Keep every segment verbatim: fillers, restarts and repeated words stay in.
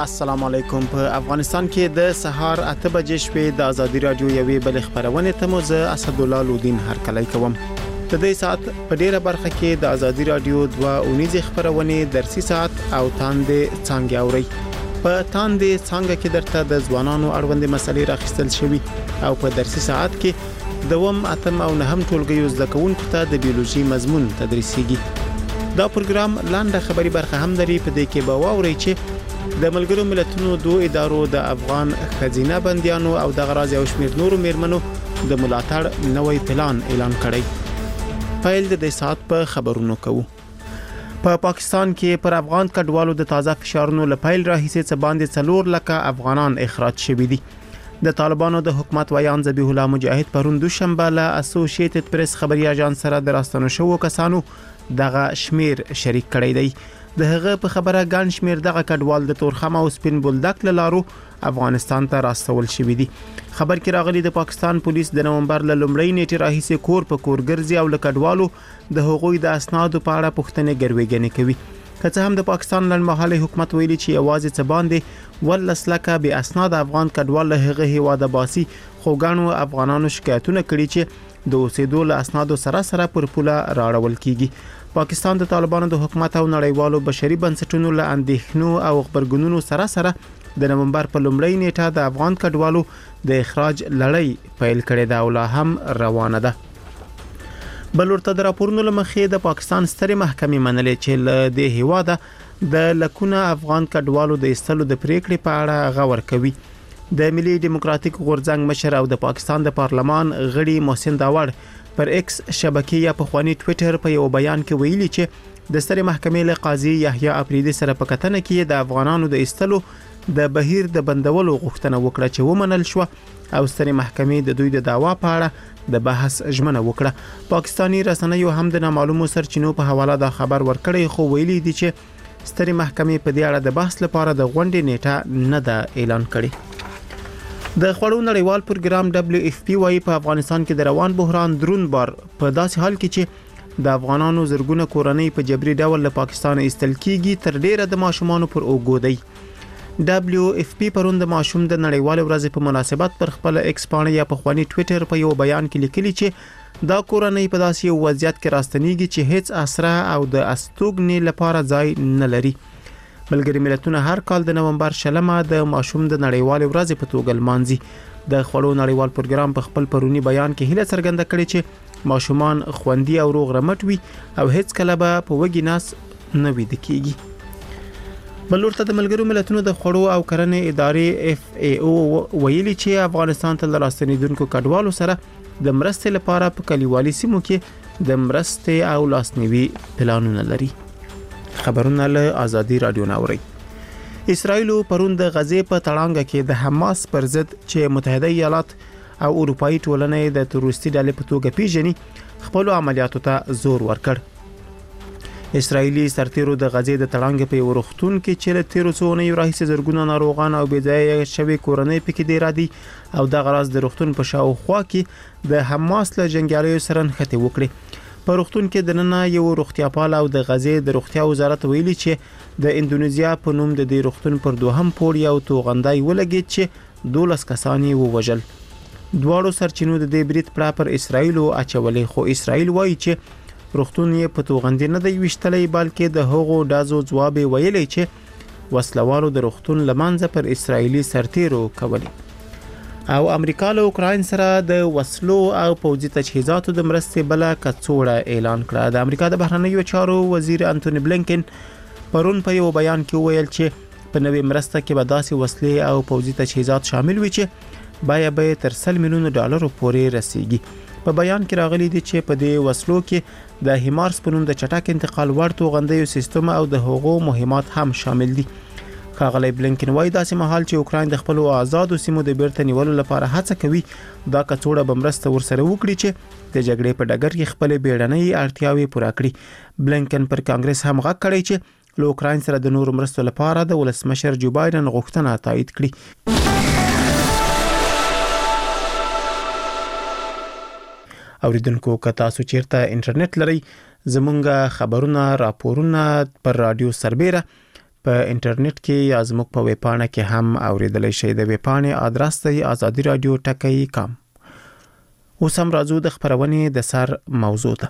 السلام علیکم. په افغانستان کې د سهار اته بجې شپې د ازادي رادیو یوې بل خبرونه ته مو زه اسدالله لودین هرکلی کوم. د دې سات په ډیره برخه کې د ازادي رادیو دوه اونیزه خبرونه درسي سات او تاندې څنګه اوري. په تاندې څنګه کې درته د ځوانانو اړوند مسلې راخستل شوی او په درسي ساعت کې دوم اتم او نهم ټولګیو زده کوونکو ته د بیولوژي مضمون تدریسيږي. دا پروګرام لاندې خبري برخه هم لري. په دې کې به واوري چې د ملګرو ملتونو دوه ادارو د افغان خزینه بندیانو او د غراض او شمیر نورو میرمنو د ملاتړ نوې پلان اعلان کړی. فایل د دې سات په خبرونو کوو. په پا پاکستان کې پر افغان کډوالو د تازه فشارونو لپاره راهیسه څه باندې څلور لکه افغانان اخراج شوي دي. د طالبانو د حکومت ویان ذبیح الله مجاهد پرون دوشنبه له اسوسییټډ پریس خبري اژانس سره د راستنو شو کسانو دغه شمیر شریک کړی دی. د هغه په خبره ګڼ شمیر دغه کډوال د تورخم او سپین بولدک لارو افغانستان ته راستول شوي دي. خبر کې راغلي د پاکستان پولیس د نومبر ل لومړۍ نیټه راهیسه کور په کور ګرځي او لکډوالو د حقوقي د اسنادو په اړه پوښتنې ګرويګنې کوي. که هم د پاکستان لنمحاله حکومت ویلي چې یوازې څه باندې ولس لکه به اسناد افغان کډوال له هغه هیواده باسي، خو ګڼو افغانانو شکایتونه کړي چې د اوسېدو له اسنادو سره سره پر پوله راړول کیږي. پاکستان د طالبانو د حکومت او نړیوالو بشري بنسټونو له اندېښنو او خبرګونونو سره سره د نومبر په لومړۍ نیټه د افغان کډوالو د اخراج لړۍ پیل کړې ده او لا هم روانه ده. بلورته د راپورونو لمخې د پاکستان سترې محکمې منلې چې له دې هیواده د لکونه افغان کډوالو د ایستلو د پریکړې په اړه غور کوي. د ملي ډیموکراتیک غورځنګ مشر او د پاکستان د پارلمان غړي محسن داوړ پر ایکس شبکې یا په خواني ټوئیټر په یو بیان کې ویلي چې د سترې محکمې له قاضي یحیی افریدي سره په کتنه کې د افغانانو د ایستلو د بهیر د بندولو غوښتنه وکړه چې ومنل شو او سترې محکمې د دوی د دعوا په اړه د بحث ژمنه وکړه. پاکستانی رسنیو هم د نامعلومو سرچینو په حواله دا خبر ورکړی، خو ویلي دي چې سترې محکمې په دې اړه د بحث لپاره د غونډې نیټه نه ده اعلان کړې. د خوړو نړیوال پروګرام دبليو اف پی وايي په افغانستان کې د روان بحران درون بار په داسې حال کې چې د افغانانو زرګونه کورنۍ په جبري ډول له پاکستان ایستل کیږي تر ډیره د ماشومان پر اوګو دی. دبليو اف پی پرون د ماشوم د نړیوال ورځې په مناسبت پر خپل ایکس پاڼه یا په خواني ټوئیټر په یو بیان کې لیکلي چې دا کورنۍ په داسې یو وضعیت کې راستنیږي چې هیڅ اسره او د استوګنې لپاره ځای نه لري. ملګری ملتونه هر کال د نومبر شلمه د ماشوم د نړیوال ورځې په توګه لمانځي. د خوړو نړیوال پروګرام په خپل پرونی بیان کې هیله څرګنده کړې چې ماشومان خوندي او روغ رمټ وي او هیڅ کله به په وګي ناس نه ویده کیږي. بلورته د ملګرو ملتونو د خوړو او کرنې ادارې اف ای او ویلي چې افغانستان ته راستنیدونکو کډوالو سره د مرستې لپاره په کلیوالي سیمو کې د مرستې او لاسنیوي پلانونه لري. خبرونه له ازادي رادیو ناوري. اسرائیل پرون د غزې په تړانګه کې د حماس پر ضد چې متحده ایالات او اروپאי ټولنې د تروریستي ډلې په توګه پیژني خپل عملیاتو ته زور ورکړ. اسرائیلي سرتیرو د غزې د تړانګې په ورختون کې چې له تیرو څو نه راهیسې زرګونه ناروغان او بېځایه شوي کورنۍ پکې دی را دي او د غراض د رختون په شاوخوا کې د حماس له جنگیالیو سره نښتې وکړي. په روغتون کې د نن یو روغتیاپال او د غزې د روغتیا وزارت ویلي چې د اندونیزیا په نوم د دې روغتون پر دوهم پوړ یو توغندای ولګید چې دولس کسان یې ووژل. دواړو سرچینو د دې برید پر اسرائیل او اچولې، خو اسرائیل وایي چې روغتون یې په توغندې نه دی وشتلې بلکې د هغو دازو جواب ویلي چې وسلوالو د روغتون لمانځه پر اسرائیلي سرتیرو کولی. او امریکا له اوکراین سره د وسلو او پوځي تجهیزاتو د مرستې بل کڅوړه اعلان کړه. د امریکا د بهرنیو چارو وزیر انټونی بلینکن پرون په یو بیان کې ویل چې په نوې مرسته کې به داسې وسلې او پوځي تجهیزات شامل وي چې بیا به تر سل میلیون ډالر پورې رسیږي. په بیان کې راغلي دي چې په دې وسلو کې د هیمارس په نوم د چټک انتقال وړ توغندیو سیستم او د هغو مهمات هم شامل دي. ښاغلی بلینکن وایي داسې مهال چې اوکراین د خپل آزادو سیمو د بیرته نیولو لپاره هڅه کوي، دا کڅوړه به مرسته ورسره وکړي چې د جګړې په ډګر کې خپل بیړنۍ اړتیاوې پوره کړي. بلینکن پر کانګرس هم غږ کړی چې له اوکراین سره د نورو مرستو لپاره د ولسمشر جو بایدن غوښتنه تایید کړي. اوریدونکو که تاسو چیرته انټرنیټ لرئ زمونږ خبرونه راپورونه پر رادیو سربېره په انټرنیټ کې یا زموږ په ویب پاڼه کې هم اوریدلای شئ. د ویب پاڼې ادرس دی آزادي رادیو ټکی کام. اوس هم راځو د خبرونې د سر موضوع ته.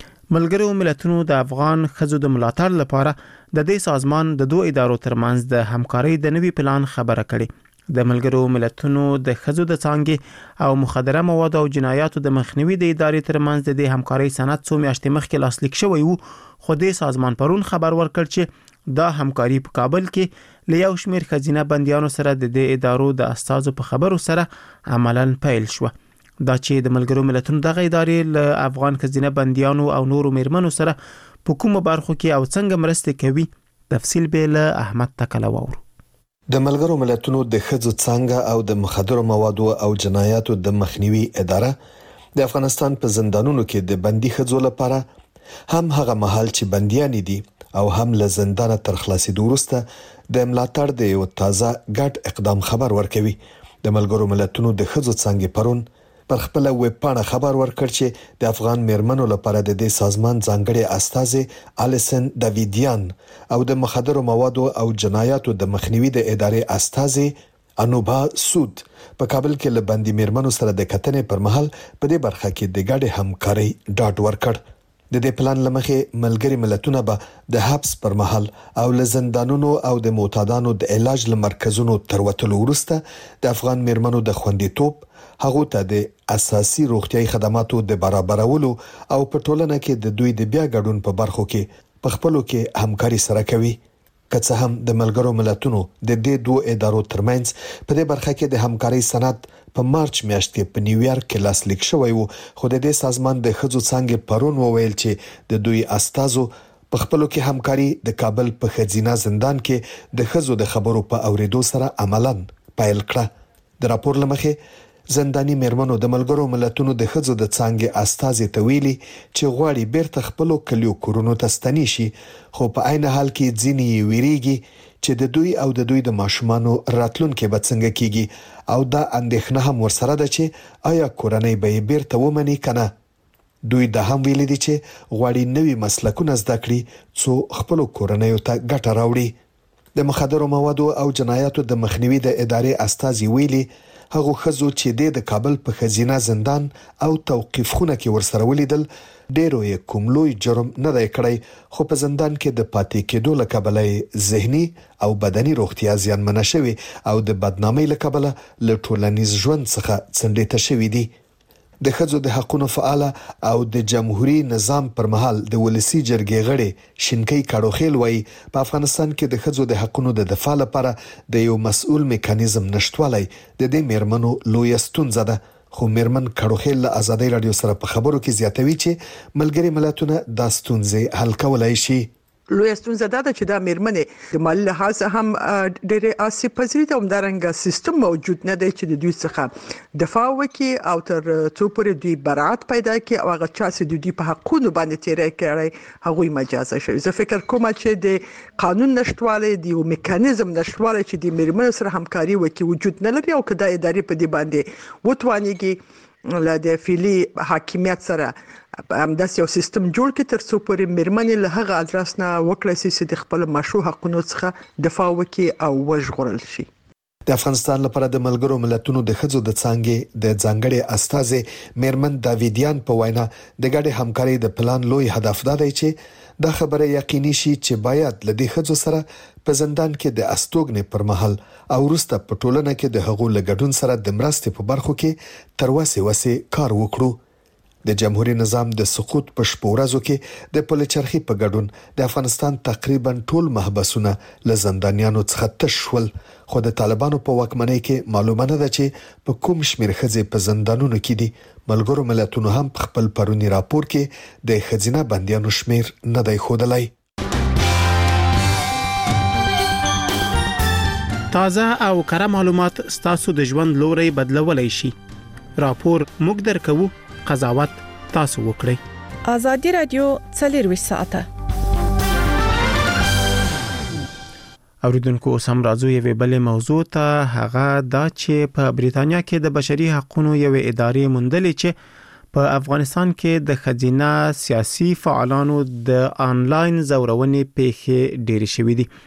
ملګرو ملتونو د افغان ښځو د ملاتړ لپاره د دې سازمان د دوه ادارو ترمنځ د همکارۍ د نوي پلان خبره کړې. د ملګرو ملتونو د ښځو د څانګې او مخدره مواد او جنایاتو د مخنیوي د ادارې ترمنځ د دې همکارۍ سند څو میاشتې مخکې لاسلیک شوی وو، خو د سازمان پرون خبر ورکړ چې دا همکاري په کابل کې له یو شمېر ښځینه بندیانو سره د دې ادارو د استازو په خبرو سره عملاً پیل شو. دا چې د ملګرو ملتونو دغه ادارې له افغان ښځینه بندیانو او نورو میرمنو سره په کومو برخو کې او څنګه مرسته کوي، تفصیل به له احمد تکله واورو. د ملګرو ملتونو د ښځو څانګه او د مخدره موادو او جنایاتو د مخنیوي اداره د افغانستان په زندانونو کې د بندي ښځو لپاره هم هغه مهال چې بنديان دي او هم له زندان تر خلاصېدو وروسته د ملاتړ د یو تازه ګډ اقدام خبر ورکوي. د ملګرو ملتونو د ښځو څانګې پرون پر خپل ویب پاڼه خبر ورکړ چې د افغان میرمنو لپاره د دې سازمان ځانګړي استازي الیسن داویدیان او د مخدره موادو او جنایاتو د مخنیوي د ادارې استازي انوبا سود په کابل کې له بندي میرمنو سره د کتنې پر مهال په دې برخه کې د ګډ همکارۍ ډاډ ورکړ. د دې پلان لمخې ملګري ملتونه به د حبس پر مهال او له زندانونو او د معتادانو د علاج لمرکزونو تر وتلو وروسته د افغان میرمنو د خوندیتوب، هغه ته د اساسي روغتيایي خدماتو د برابرولو او په ټولنه کې د دوی د بیا ګډون په برخو کې په خپلو کې همکاري سره کوي. که څه هم د ملګرو ملتونو د دې دوه ادارو ترمنځ په دې برخه کې د همکاري سند په مارچ میاشت کې په نیویارک کې لاسلیک شوی وو، خو د دې سازمان د ښځو څانګې پرون وویل چې د دوی استازو په خپلو کې همکاري د کابل په ښځینه زندان کې د ښځو د خبرو په اوریدو سره عملاً پیل کړه. د راپور لمخې زنداني میرمنو د ملګرو ملتونو د ښځو د څانګې استازي ته ویلي چې غواړي بیرته خپلو کلیو کورونو ته ستنې شي، خو په عین حال کې ځینې ویریږي چې د دوی او د دوی د ماشومانو راتلونکي به څنګه کیږي او دا اندېښنه هم ورسره ده چې آیا کورنۍ به بیرته ومني کنه. دوی د هم ویلي دي چې غواړي نوي مسلکونه زده کړي څو خپلو کورنۍ ته ګټه راوړي. د مخدره موادو او جنایاتو د مخنیوي د ادارې استازي ویلي هغه ښځو چې د کابل په ښځینه زندان او توقيف خونه کې ورسره ولیدل ډېرو یې کوم لوی جرم نه دی کړی، خو په زندان کې د پاتې کېدو له کبله ذهني او بدني روغتیا زیانمنه شوي او د بدنامۍ له کبله له ټولنیز ژوند څخه څنډې شوي دي. د ښځو د حقوقو فعال او د جمهوریت نظام پر مهال د ولسی جرګې غړي شینکۍ کاروخیل وایي په افغانستان کې د ښځو د حقوقو د دفاع لپاره د یو مسؤل میکانیزم نشټوالی د دې میرمنو لوی ستونزه ده. خو میرمن کاروخیل له آزادۍ رادیو سره په خبرو کې زیاتوي چې ملګري ملتونه دا ستونزې حل کولای شي. لوی ستونزه ده چې دا میرمنې د مالی لحاظ هم ډېرې آسیب پذیري ده، همدارنګه سیستم موجود نه دی چې د دوی څخه دفاع وکړي او تر څو پورې دوی برائت پیدا کړي او هغه چا چې د دوی په حقوقو باندې تیری کړی هغوی مجازه شي. زه فکر کوم چې د قانون نشټوالی د یو میکانیزم نشټوالی چې د میرمنو سره همکاري وکړي وجود نه لري او که دا ادارې په دې باندې وتوانیږي له د فعلي حاکمیت سره همداسې یو سیستم جوړ کړي تر څو پورې میرمنې له هغه ادرس نه وکړای شي چې د خپل مشروع حقوقو څخه دفاع وکړي او وژغورل شي. د افغانستان لپاره د ملګرو ملتونو د ښځو د څانګې د ځانګړي استازي میرمن داویدیان په وینا د ګډ همکارۍ د پلان لوی هدف دا دی چې دا خبره یقیني شي چې باید له دې ښځو سره په زندان کې د استوګنې پر مهال او وروسته په ټولنه کې د هغو لګډون سره د مرستې په برخو کې تر وسه وسه کار وکړو. د جمهوریت نظام د سقوط په شپو ورځو کې د پلچرخي په ګډون د افغانستان تقریبا ټول محبسونه له زندانیانو څخه تش شول، خو د طالبانو په واکمنۍ کې معلومه نه ده چې په کوم شمیر ښځې په زندانونو کې دي. ملګرو ملتونو هم خپل پرونی راپور کې د ښځینه بندیانو شمیر نه دی ښودلی. تازه او کره معلومات ستاسو د ژوند لوري بدلولای شي. راپور موږ درکو، قضاوت تاسو وکړئ. آزادي رادیو څلور ساعته. اوریدونکو سم راځو یو بل موضوع ته، هغه دا چې په بریتانیا کې د بشري حقوقو یو ادارې موندلې چې په افغانستان کې د خزینه سیاسي فعالانو د آنلاین زورونې پیښې ډېرې شوې دي.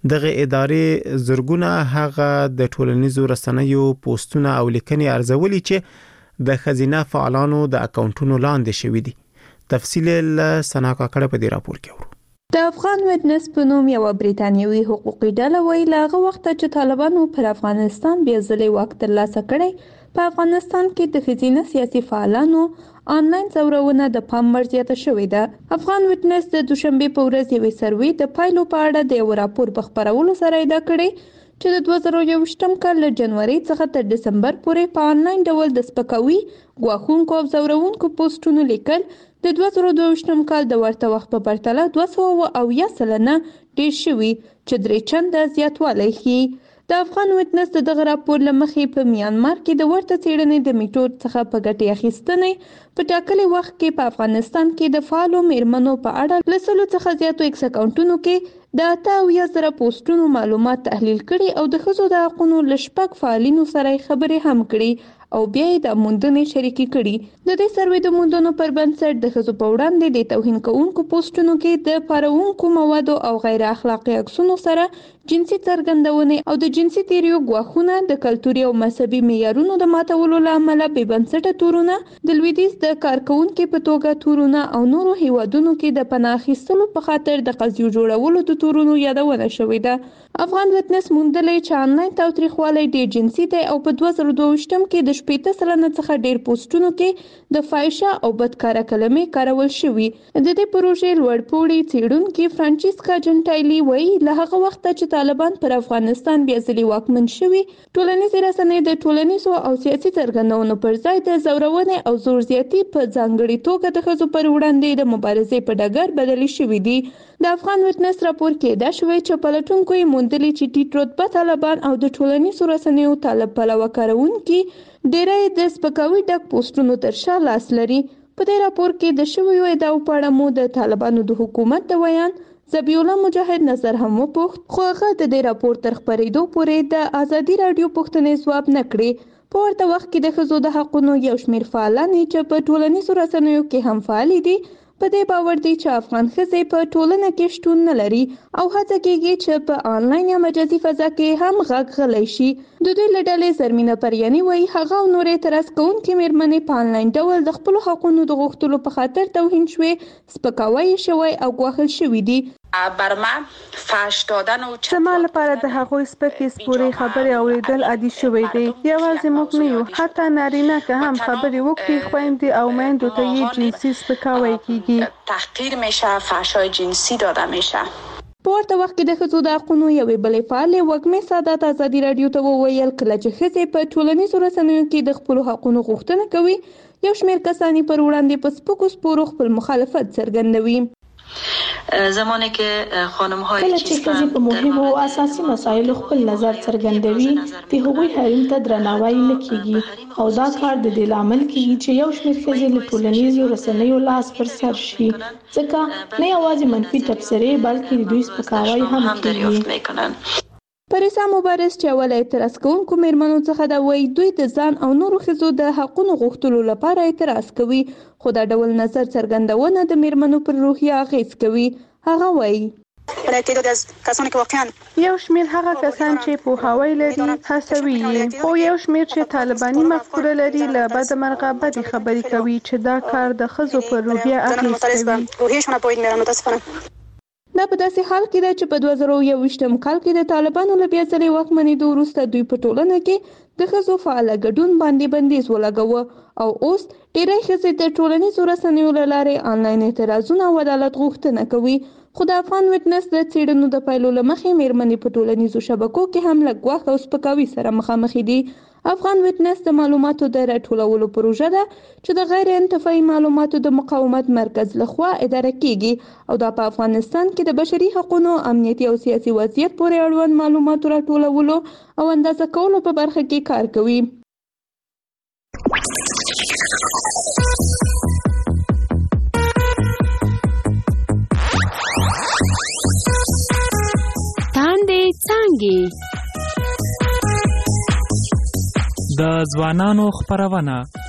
دغه ادارې زرګونه هغه د ټولنیزو رسنیو پوسټونه او لیکنې ارزولي چې د خزینه فعالانو د اکاونټونو لاندې شوي دي. تفصیل له سنا کاکړه په دې راپور کې ورو. د افغان وټنس په نوم یو بریتانیوي حقوقي ډله وایي له هغه وخته چې طالبانو پر افغانستان بیا ځلې واک ترلاسه کړی، په افغانستان کې د ښځینه سیاسي فعالانو آنلاین ځورونه د پام وړ زیاته شوې ده. افغان وټنس د دوشنبې په ورځ یوې سروې د پایلو په اړه د یو راپور په خپرولو سره ادعا کړې چې د دوه زره یوویشتم کال له جنوري څخه تر ډسمبر پورې په آنلاین ډول د سپکاوي، ګواښونکو او ځورونکو پوسټونو لیکل د دوه زره دوه کال د ورته وخت په پرتله دوه سوه اویا سلنه ډیر شوي چې درې چنده زیاتوالی ښیي. د افغان وټنس د دغه راپور له مخې په میانمار کې د ورته څېړنې د میټود څخه په ګټې اخیستنې په ټاکلي وخت کې په افغانستان کې د فعالو میرمنو په اړه له سلو څخه زیاتو ایکس اکاونټونو کې د اته اویا زره پوسټونو معلومات تحلیل کړي او د ښځو د حقونو له شپږ فعالینو سره خبرې هم کړي او بیا یې د موندنې شریکې کړي. د دې سروې د موندنو پر بنسټ د ښځو په وړاندې د توهین کوونکو پوسټونو کې د پاروونکو موادو او غیر اخلاقي عکسونو سره جنسي څرګندونې او د جنسي تیریو ګواښونه، د کلتوري او مذهبي معیارونو د ماتولو له امله بې بنسټه تورونه، د لویدیځ د کارکوونکي په توګه تورونه او نورو هیوادونو کې د پناه اخیستلو په خاطر د قضیو جوړولو د تورونو یادونه شوې ده. افغان وټنس موندلی چې آنلاین تاوتریخوالی ډېر جنسي دی او په دوه زره دوه کې د شپېته سلنه څخه ډېر پوسټونو کې د فاحشه او بدکاره کلمې کارول شوي. د دې پروژې لوړپوړي څېړونکي فرانچیسکا جنټایلي وایي له هغه وخته چې طالبان پر افغانستان بیا ځلې واکمن شوي، ټولنیزې رسنۍ د ټولنیزو او سیاسي څرګندونو پر ځای د ځورونې او زور زیاتي په ځانګړې توګه د ښځو پر وړاندې د مبارزې په ډګر بدلې شوي دي. د افغان وټنس راپور کې ادعا شوې چې پلټونکو یې موندلي چې ټیټ رتبه طالبان او د ټولنیزو رسنیو طالب پلوه کاروونکي ډېری د سپکاوي ډک پوسټونو تر شا لاس لري. په دې راپور کې د شویو ادعاو په اړه مو د طالبانو د حکومت د ویان ذبیح الله مجاهد نظر هم وپوښت، خو هغه د دې راپور تر خپرېدو پورې د ازادي راډیو پوښتنې ځواب نه کړې. په ورته وخت کې د ښځو د حقونو یو شمېر فعالان چې په ټولنیزو رسنیو کې هم فعالې دي په دې باور دي چې افغان ښځې په ټولنه کې شتون نه لري او هڅه کېږي چې په آنلاین یا مجازي فضا کې هم غږ غلی شي. د دوی له ډلې زرمینه پریاني وایي هغه او نورې اعتراض کوونکې میرمنې په آنلاین ډول د خپلو حقونو د غوښتلو په خاطر توهین شوې، سپکاوی شوی او ګواښل شوي دي. زما لپاره د هغوی سپکې سپورې خبرې اوریدل عادي شوی دی. یوازې موږ نه یو، حتی نارینه که هم خبرې وکړي خویندې او میندو ته یې جنسي سپکاوی کیږي. تحقیر میشه، فحشای جنسی داده میشه. په ورته وخت کې د ښځو د حقونو یوې بلې فعالې وږمې سادات ازادي راډیو ته وویل کله چې ښځې په ټولنیزو رسنیو کې د خپلو حقونو غوښتنه کوي، یو شمېر کسان یې پر وړاندې په سپکو سپورو خپل مخالفت څرګندوي. زمانی که خانم های کله چې ښځې په مهمو او اساسي مسایلو خپل نظر څرګندوي د هغوی حریم ته درناوی نه کیږي او دا کار د دې لامل کیږي چې یو شمېر ښځې له ټولنیزو رسنیو لاس پر سر شي، ځکه نه یوازې منفي تبصرې بلکې د دوی سپکاوی هم کیږي. پریسا مبارز چې اول اعتراض کوونکو میرمنو څخه دا وایي دوی د ځان او نورو ښځو د حقونو غوښتلو لپاره اعتراض کوي، خو دا ډول نظر څرګندونه د میرمنو پر روحیه اغیز کوي. هغه وایي یو شمېر هغه کسان چې پوهاوی لري هڅوي یې، خو یو شمېر چې طالباني مفکوره لري له بده مرغه بدې خبرې کوي چې دا کار د ښځو پر روحیه اغیز کوي. دا په داسې حال کې ده چې په دوه زره یوویشتم کال کې د طالبانو له بیا ځلې واکمنېدو وروسته دوی په ټولنه کې د ښځو فعاله ګډون باندې بندیز ولګاوه او اوس ډېری ښځې د ټولنیزو رسنیو له لارې آنلاین اعتراضونه او عدالت غوښتنه کوي. خو د افغان وټنس د څېړنو د پایلو له مخې میرمنې په ټولنیزو شبکو کې هم له ګواښ او سپکاوي سره مخامخ دي. افغان وټنس د معلوماتو د راټولولو پروژه ده چې د غیر انتفاعي معلوماتو د مقاومت مرکز لخوا اداره کیږي او دا په افغانستان کې د بشري حقوقو، امنیتي او سیاسي وضعیت پورې اړوند معلوماتو راټولولو او اندازه کولو په برخه کې کار کوي. تاندې څانګې د ځوانانو خپرونه